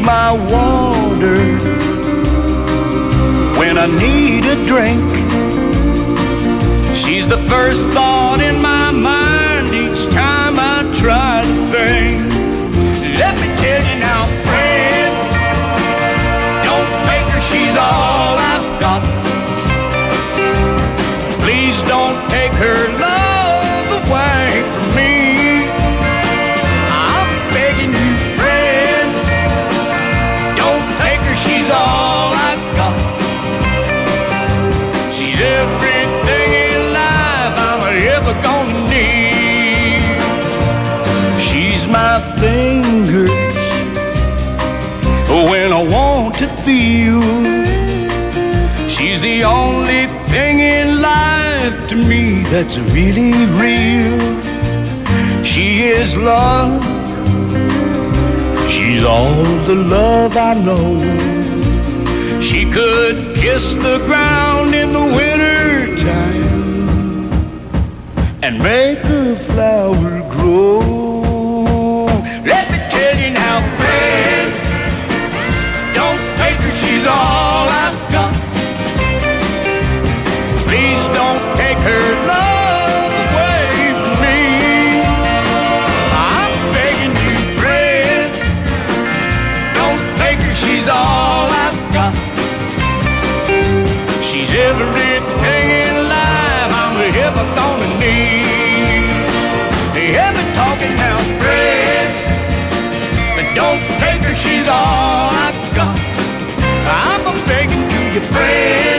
my water when I need a drink. She's the first thought in my mind each time I try to think. Let me tell you now, friend, don't make her, she's all I've got. Please don't take her love away from me. I'm begging you, friend, don't take her, she's all I've got. She's everything in life I'm ever gonna need. She's my fingers when I want to feel. She's the only thing in life to me that's really real. She is love. She's all the love I know. She could kiss the ground in the winter time and make a flower grow. Let me tell you now, friend, don't take her, she's all I've got. Please don't take her love away from me. I'm begging you, friend, don't take her, she's all I've got. She's everything in life I'm ever gonna need. Hear me talking now, friend, but don't take her, she's all I've got. I'm begging you, friend,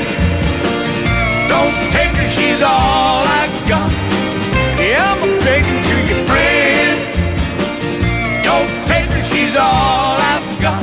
don't take her, she's all I got. Yeah, I'm begging to you, friend. Don't take her, she's all I've got.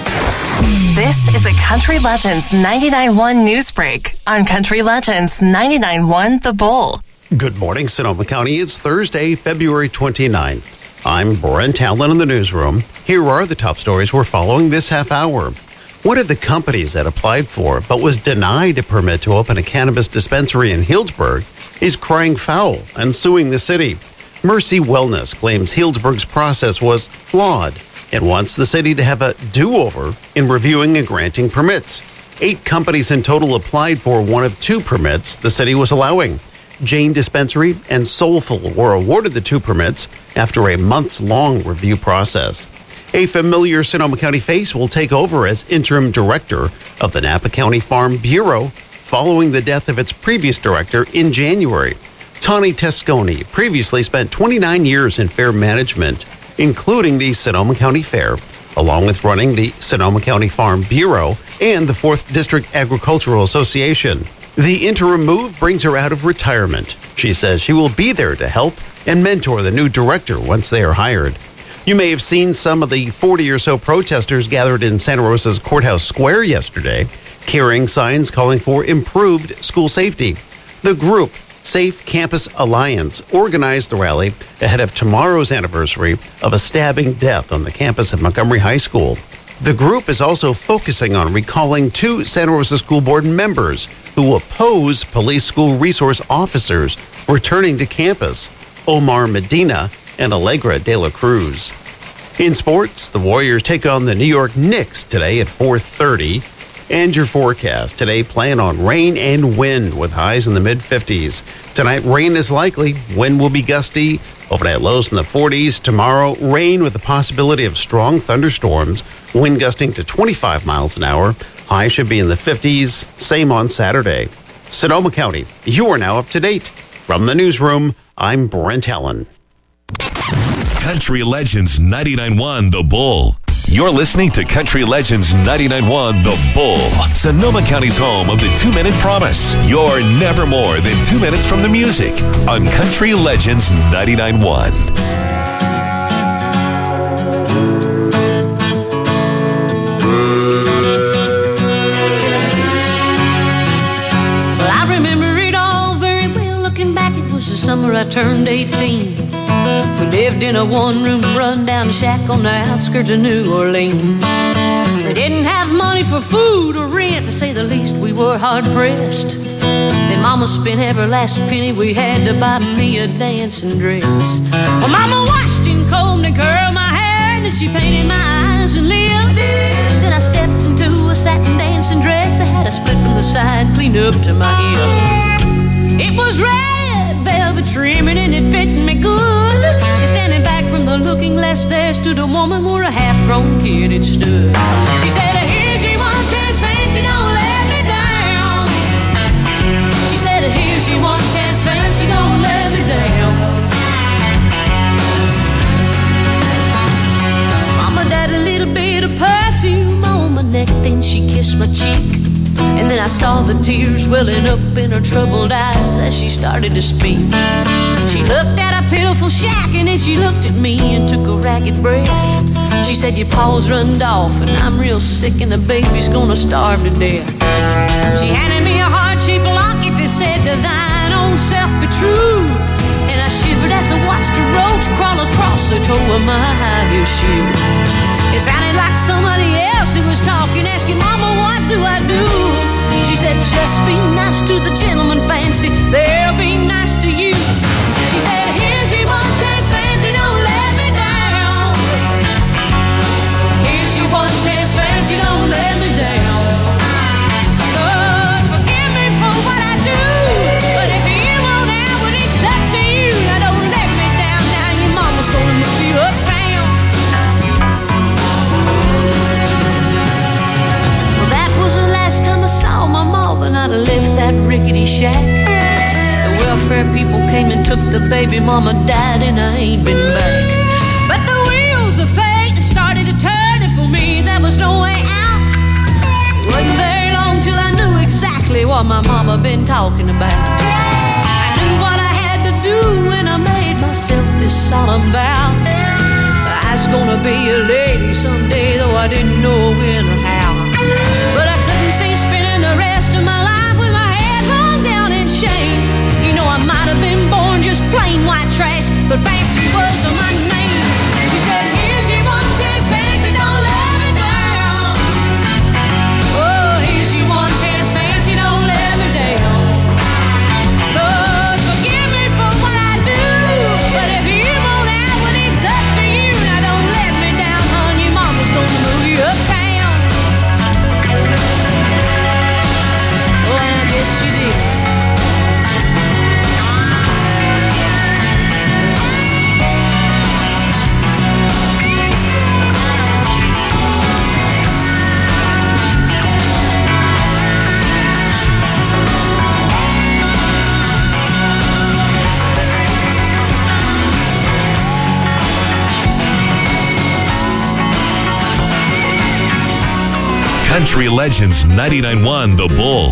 This is a Country Legends 99.1 News Break on Country Legends 99.1 The Bull. Good morning, Sonoma County. It's Thursday, February 29th. I'm Brent Allen in the newsroom. Here are the top stories we're following this half hour. One of the companies that applied for but was denied a permit to open a cannabis dispensary in Healdsburg is crying foul and suing the city. Mercy Wellness claims Healdsburg's process was flawed and wants the city to have a do-over in reviewing and granting permits. 8 companies in total applied for one of 2 permits the city was allowing. Jane Dispensary and Soulful were awarded the 2 permits after a months-long review process. A familiar Sonoma County face will take over as interim director of the Napa County Farm Bureau following the death of its previous director in January. Tawny Tesconi previously spent 29 years in fair management, including the Sonoma County Fair, along with running the Sonoma County Farm Bureau and the 4th District Agricultural Association. The interim move brings her out of retirement. She says she will be there to help and mentor the new director once they are hired. You may have seen some of the 40 or so protesters gathered in Santa Rosa's Courthouse Square yesterday, carrying signs calling for improved school safety. The group, Safe Campus Alliance, organized the rally ahead of tomorrow's anniversary of a stabbing death on the campus of Montgomery High School. The group is also focusing on recalling 2 Santa Rosa School Board members who oppose police school resource officers returning to campus, Omar Medina and Allegra de la Cruz. In sports, the Warriors take on the New York Knicks today at 4:30. And your forecast. Today, plan on rain and wind with highs in the mid-50s. Tonight, rain is likely. Wind will be gusty. Overnight lows in the 40s. Tomorrow, rain with the possibility of strong thunderstorms. Wind gusting to 25 miles an hour. High should be in the 50s. Same on Saturday. Sonoma County, you are now up to date. From the newsroom, I'm Brent Allen. Country Legends 99.1 The Bull. You're listening to Country Legends 99.1 The Bull, Sonoma County's home of the 2-minute promise. You're never more than 2 minutes from the music on Country Legends 99.1. Well, I remember it all very well. Looking back, it was the summer I turned 18. We lived in a one-room run-down shack on the outskirts of New Orleans. We didn't have money for food or rent, to say the least. We were hard-pressed. Then Mama spent every last penny we had to buy me a dancing dress. Well, Mama washed and combed and curled my hair, and she painted my eyes and lips. clean up to my hip. It was red velvet trimming and it fit me good. And standing back from the looking glass there stood a woman where a half-grown kid had stood. She said, here's your one chance, fancy, don't let me down. She said, here's your one chance, fancy, don't let me down. Mama dabbed a little bit of perfume on my neck, then she kissed my cheek. And then I saw the tears welling up in her troubled eyes as she started to speak. She looked at a pitiful shack and then she looked at me and took a ragged breath. She said, your paws runned off and I'm real sick and the baby's gonna starve to death. She handed me a heart-shaped locket that said, to thine own self be true. And I shivered as I watched a roach crawl across the toe of my high heel shoe. It sounded like somebody else who was talking, asking, Mama, what do I do? She said, just be nice to the gentleman, fancy, they'll be nice to you. She said, here's your one chance, fancy, don't let me down. Here's your one chance, fancy, don't let me down. Lord, forgive me for what I do, but if you won't have it, it's up to you. Now don't let me down, now your mama's gonna move you uptown. My mom and I'd left that rickety shack. The welfare people came and took the baby. Mama died and I ain't been back. But the wheels of fate started to turn, and for me there was no way out. It wasn't very long till I knew exactly what my mama been talking about. I knew what I had to do and I made myself this solemn vow. I was gonna be a lady someday, though I didn't know when or how. But I couldn't see spending the rest of my life with my head hung down in shame. You know, I might have been born just plain white trash, but fancy was my name. She said, here's your one chance, fancy, don't let me down. Oh, here's your one chance, fancy, don't let me down. Lord, forgive me for what I do, but if you won't have it, it's up to you. Now don't let me down, hon, your mama's gonna move you uptown. She did. Country Legends 99.1 The Bull.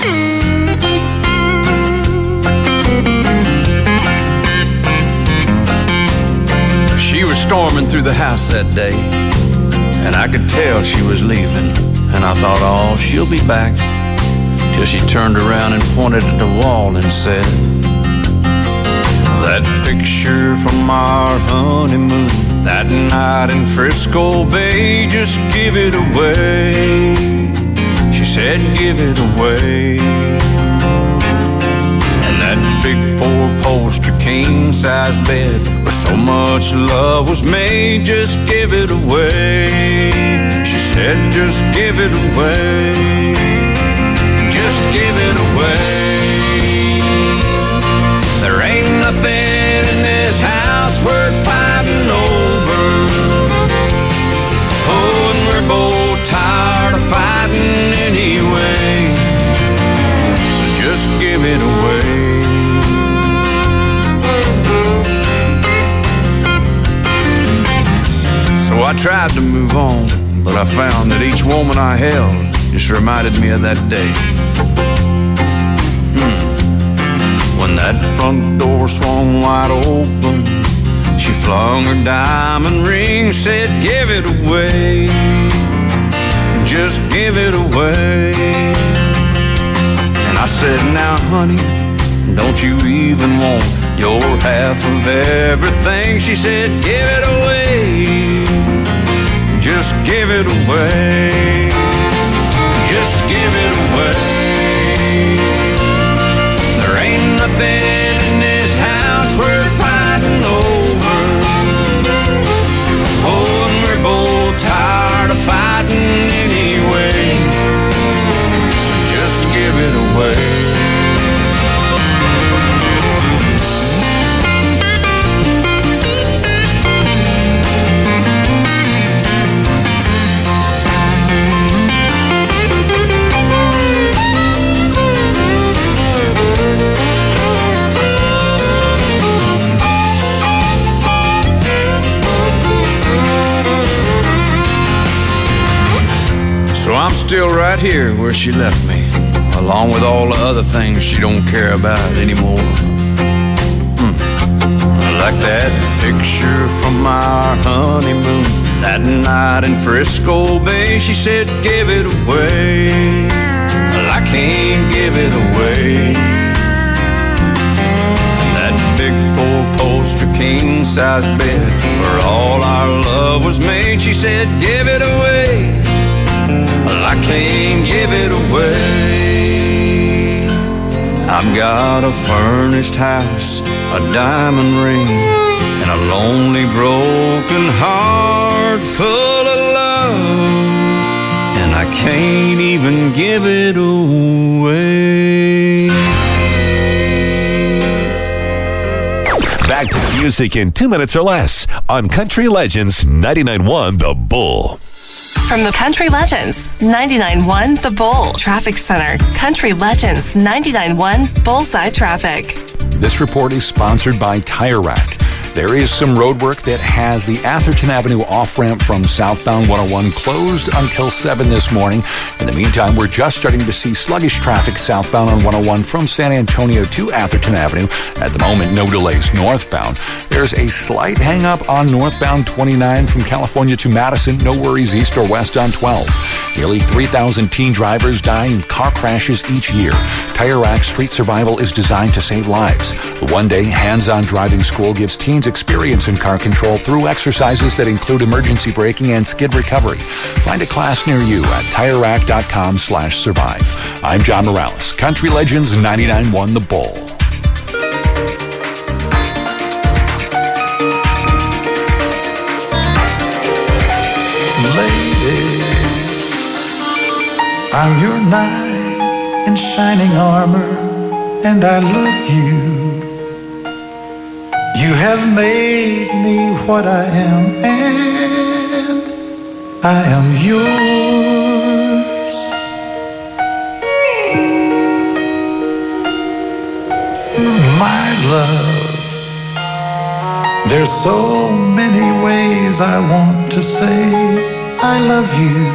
She was storming through the house that day, and I could tell she was leaving. And I thought, oh, she'll be back. Till she turned around and pointed at the wall and said, that picture from our honeymoon, that night in Frisco Bay, just give it away. She said, give it away. And that big four-poster king-size bed where so much love was made, just give it away. She said, just give it away. Just give it away. There ain't nothing in this house worth fighting over. Oh, and we're both tired of fighting anyway. So just give it away. So I tried to move on, but I found that each woman I held just reminded me of that day. When that front door swung wide open, she flung her diamond ring, said, give it away. Just give it away. And I said, now honey, don't you even want your half of everything? She said, give it away. Just give it away. Just give it away. There ain't nothing in this house worth fighting over. Oh, and we're both tired of fighting anyway. So just give it away. still right here where she left me, along with all the other things she don't care about anymore. Like that picture from our honeymoon, that night in Frisco Bay. She said, give it away. Well, I can't give it away. And that big four-poster king-size bed where all our love was made. She said, give it away. Well, I can't give it away. I've got a furnished house, a diamond ring, and a lonely broken heart full of love, and I can't even give it away. Back to the music in 2 minutes or less on Country Legends 99.1 The Bull. From the Country Legends 99.1 The Bull Traffic Center, Country Legends 99.1 Bullseye Traffic. This report is sponsored by Tire Rack. There is some road work that has the Atherton Avenue off-ramp from southbound 101 closed until 7 this morning. In the meantime, we're just starting to see sluggish traffic southbound on 101 from San Antonio to Atherton Avenue. At the moment, no delays northbound. There's a slight hang-up on northbound 29 from California to Madison. No worries east or west on 12. Nearly 3,000 teen drivers die in car crashes each year. Tire Rack Street Survival is designed to save lives. The one-day hands-on driving school gives teens experience in car control through exercises that include emergency braking and skid recovery. Find a class near you at TireRack.com/survive. I'm John Morales. Country Legends 99.1 The Bull. Lady, I'm your knight in shining armor, and I love you. You have made me what I am, and I am yours. My love, there's so many ways I want to say I love you.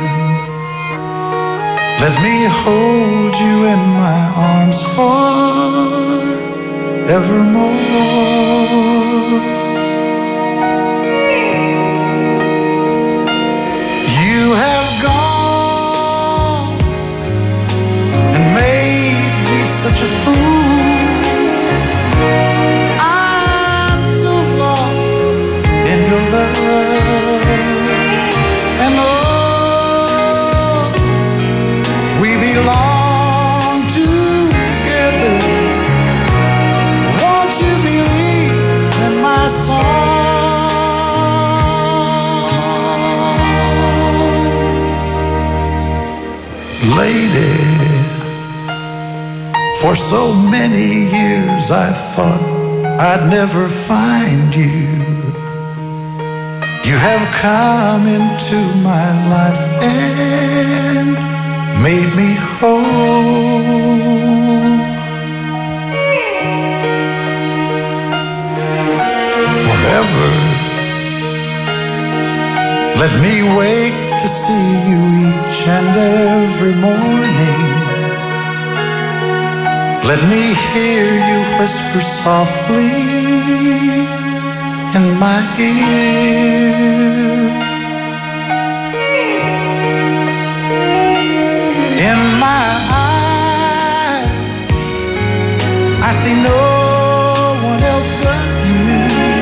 Let me hold you in my arms forevermore. You have gone and made me such a fool. I'm so lost in your love, and oh, we belong together. Won't you believe in my song? Lady, for so many years I thought I'd never find you. You have come into my life and made me whole. Forever, let me wake to see you each and every morning. Let me hear you whisper softly in my ear. In my eyes, I see no one else but you.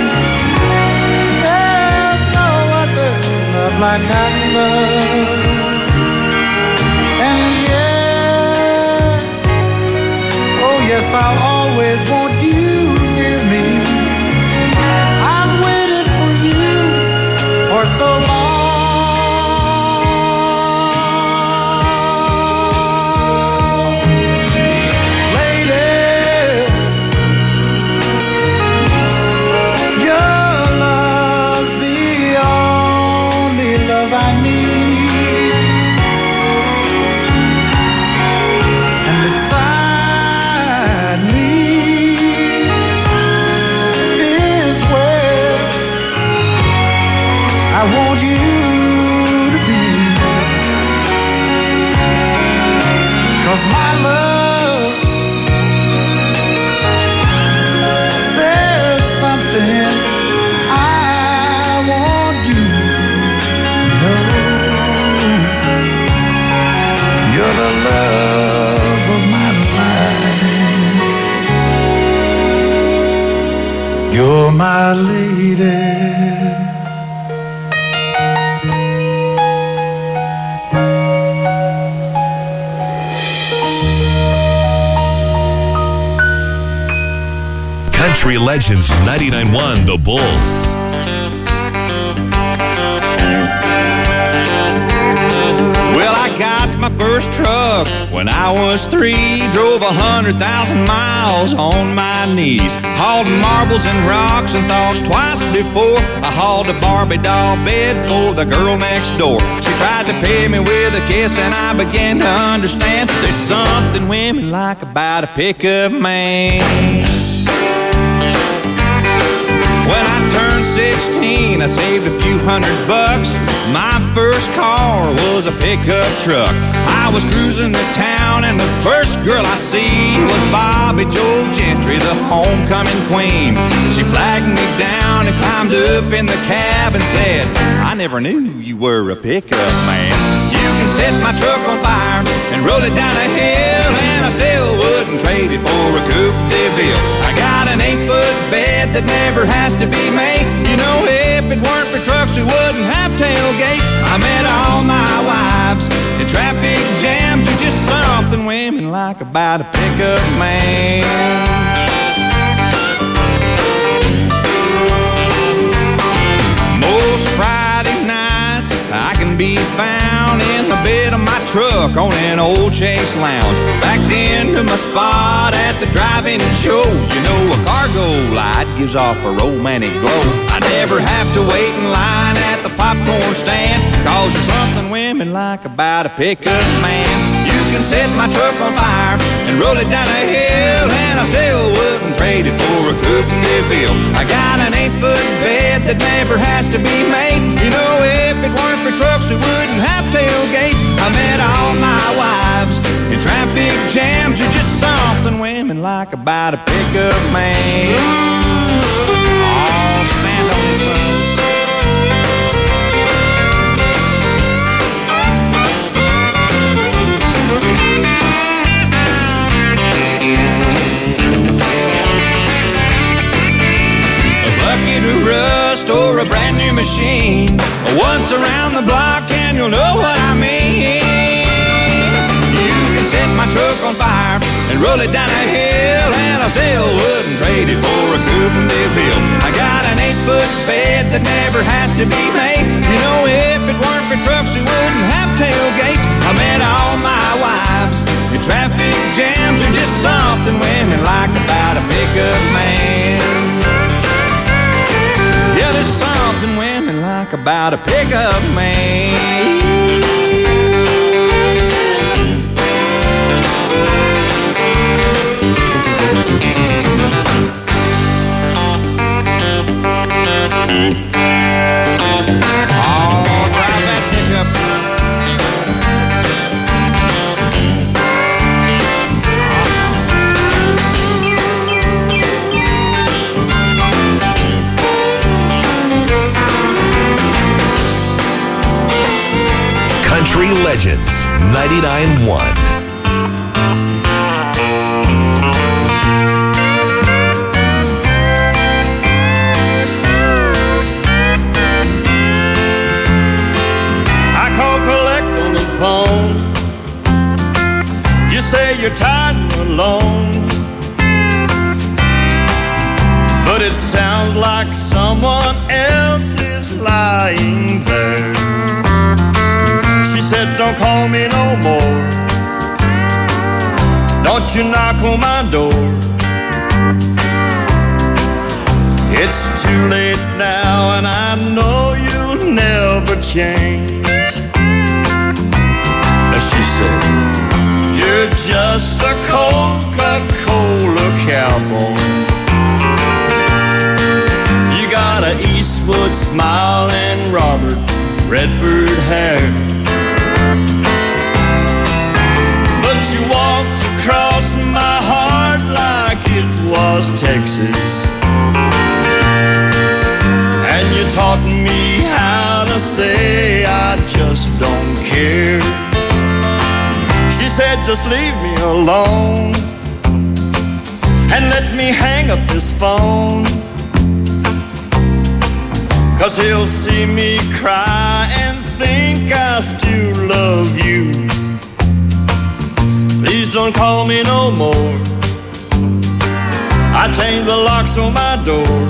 There's no other love like I love. And yes, oh yes, I'll always want you near me. I've waited for you for so long. I want you to be. my lady. Country Legends 99.1 The Bull. Well, I got my first truck when I was 3. Drove 100,000 miles on my knees. Hauled marbles and rocks and thought twice before I hauled a Barbie doll bed for the girl next door. She tried to pay me with a kiss and I began to understand there's something women like about a pickup man. When I turned 16, I saved a few $100. My first car was a pickup truck. I was cruising the town and the first girl I see was Bobby Joe Gentry, the homecoming queen. She flagged me down and climbed up in the cab and said, I never knew you were a pickup man. You can set my truck on fire and roll it down a hill, and I still wouldn't trade it for a Coupe de Ville. I got an 8-foot bed that never has to be made. You know, if it weren't for trucks, we wouldn't have tailgates. I met all my wives in traffic jams. There's just something women like about a pickup man. Most Friday nights I can be found in the bed of my truck on an old Chase Lounge, backed into my spot at the drive-in show. You know, a cargo light gives off a romantic glow. I never have to wait in line at the popcorn stand, 'cause there's something women like about a pickup man. You can set my truck on fire and roll it down a hill, and I still wouldn't trade it for a Coupe de Ville. I got an 8-foot bed that never has to be made. You know, if it weren't for trucks, we wouldn't have tailgates. I met all my wives in traffic jams. There's just something women like about a pickup man. Oh, stand on this one. A bucket of rust or a brand new machine, once around the block and you'll know what I mean. You can set my truck on fire and roll it down a hill, and I still wouldn't trade it for a Coupe de Ville. I got an 8-foot bed that never has to be made. You know, if it weren't for trucks, we wouldn't have tailgates. I met all my wives in traffic jams. There's just something women like about a pickup man. Yeah, there's something women like about a pickup man. Oh, drive that pickup. Country Legends 99.1. Phone. You say you're tired and alone, but it sounds like someone else is lying there. She said, don't call me no more, don't you knock on my door. It's too late now and I know you'll never change. She said, you're just a Coca-Cola cowboy. You got an Eastwood smile and Robert Redford hair, but you walked across my heart like it was Texas, and you taught me how to say I just don't care. She said, just leave me alone and let me hang up this phone. 'cause he'll see me cry and think I still love you. Please don't call me no more. I changed the locks on my door.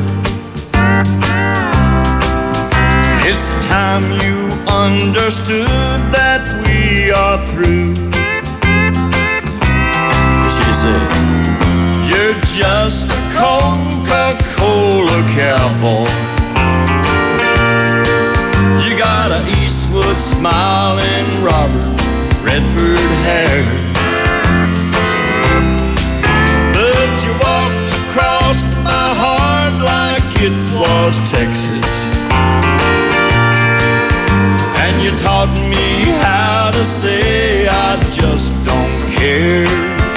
It's time you understood that we are through. She said, you're just a Coca-Cola cowboy. You got a Eastwood smile and Robert Redford hair, but you walked across my heart like it was Texas, and you taught me how to say I just don't care.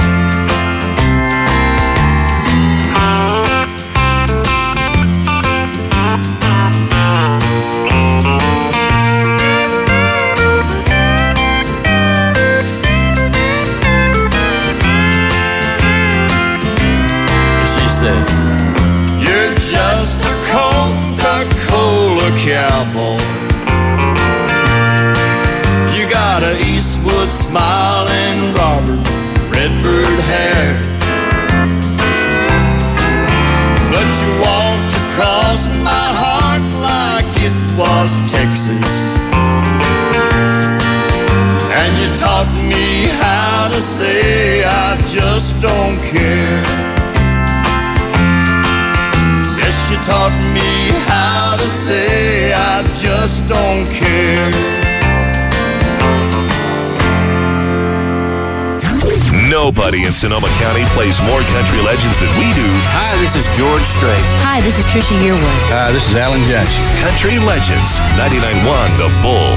You're just a Coca-Cola cowboy. You got an Eastwood smile and Robert Redford hair, but you walked across my heart like it was Texas, and you taught me how to say I just don't care. You taught me how to say I just don't care. Nobody in Sonoma County plays more country legends than we do. Hi, this is George Strait. Hi, this is Trisha Yearwood. Hi, this is Alan Jackson. Country Legends, 99.1 The Bull.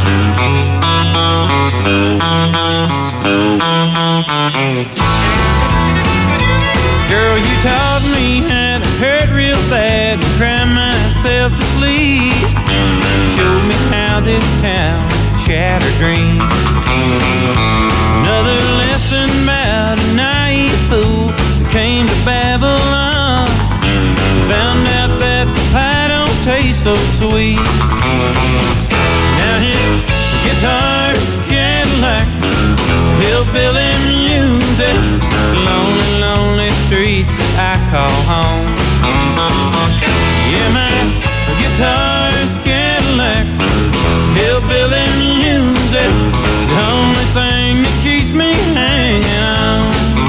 Girl, you taught me how to hurt real bad and cry myself to sleep. Showed me how this town shattered dreams. Another lesson about a naive fool that came to Babylon. Found out that the pie don't taste so sweet. Now his guitar's Cadillac, hillbilly music, lonely, lonely streets that I call home. Yeah, my guitar's Cadillacs, hillbilly music, the only thing that keeps me hanging on.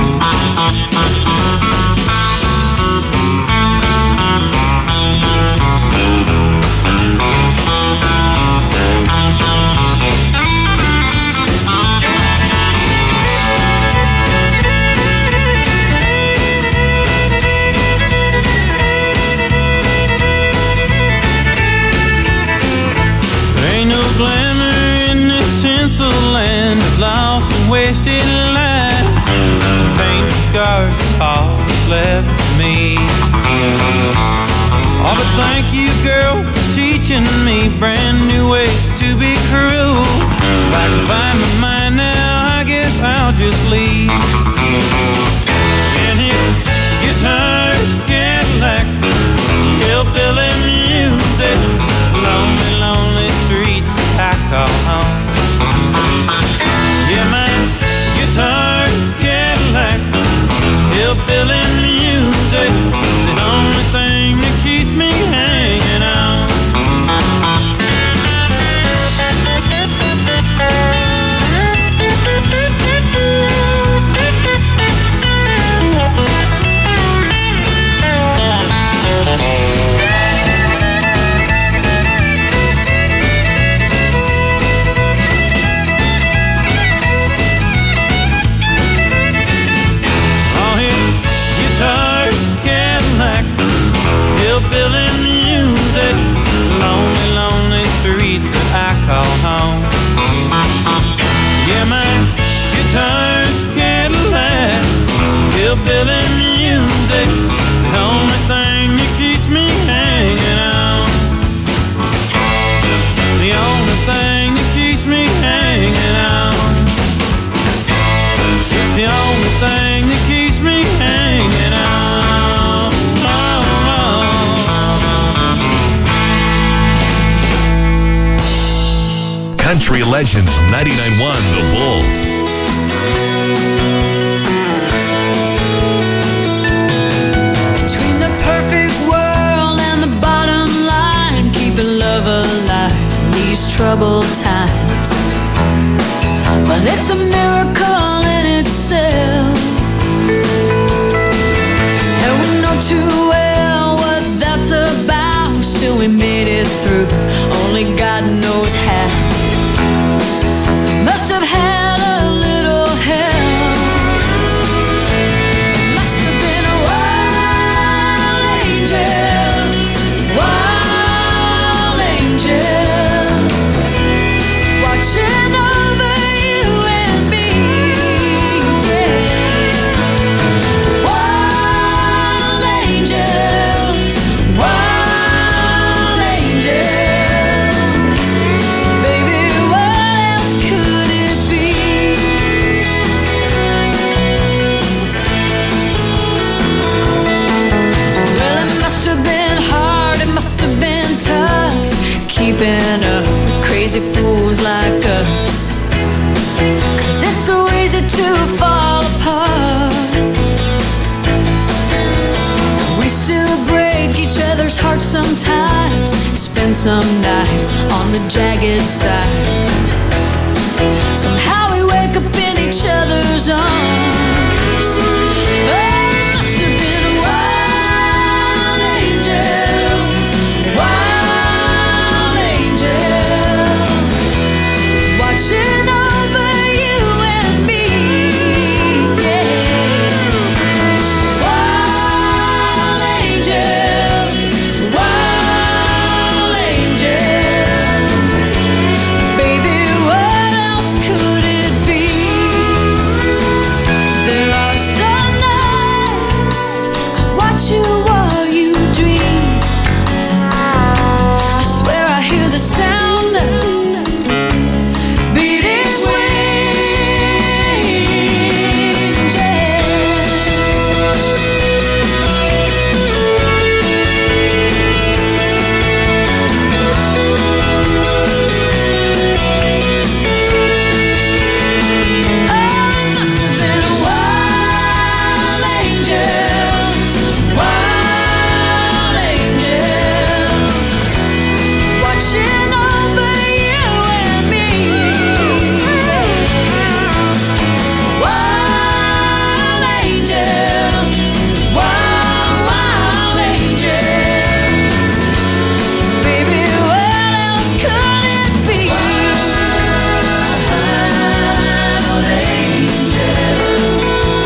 Glamour in this tinsel land of lost and wasted lives. Paint scars all that's left for me. Oh, but thank you, girl, for teaching me brand new ways to be cruel. If I can find my mind now, I guess I'll just leave. And his guitars, Cadillacs, hillbilly music, lonely, lonely streets I call home. Yeah, my guitar's Cadillacs, hillbilly music, the only thing that keeps me hanging on. Country Legends 99.1 The Bull. Between the perfect world and the bottom line, keeping love alive in these troubled times. Well, it's a miracle in itself, and we know too well what that's about. Still we made it through, only God knows how. We must have had a little help. It must have been wild angels, watching over you and me. Yeah. Wild angels, baby, what else could it be? Well, it must have been hard, it must have been tough, keeping up with crazy fools like us. 'Cause it's so easy to fall apart. We still break each other's hearts sometimes, spend some nights on the jagged side. Somehow we wake up in each other's arms. Oh, it must have been wild angels, watching over you and me. Yeah. Wild angels, baby, what else could it be? There are some nights I watch you while you dream. I swear I hear the sound of beating wings. Must have been wild angels, watching over you and me. Wild angels, baby, what else could it be? Wild angels,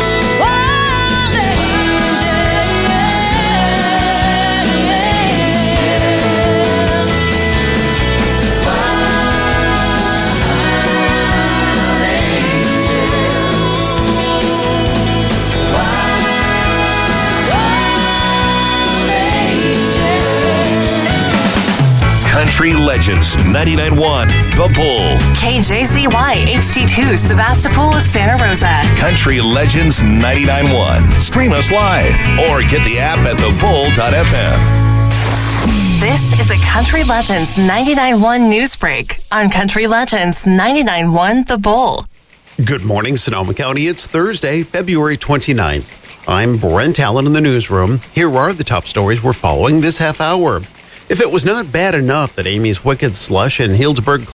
Country Legends 99.1 The Bull. KJZY HD2 Sebastopol, Santa Rosa. Country Legends 99.1. Stream us live or get the app at thebull.fm. This is a Country Legends 99.1 news break on Country Legends 99.1 The Bull. Good morning, Sonoma County. It's Thursday, February 29th. I'm Brent Allen in the newsroom. Here are the top stories we're following this half hour. If it was not bad enough that Amy's Wicked Slush in Healdsburg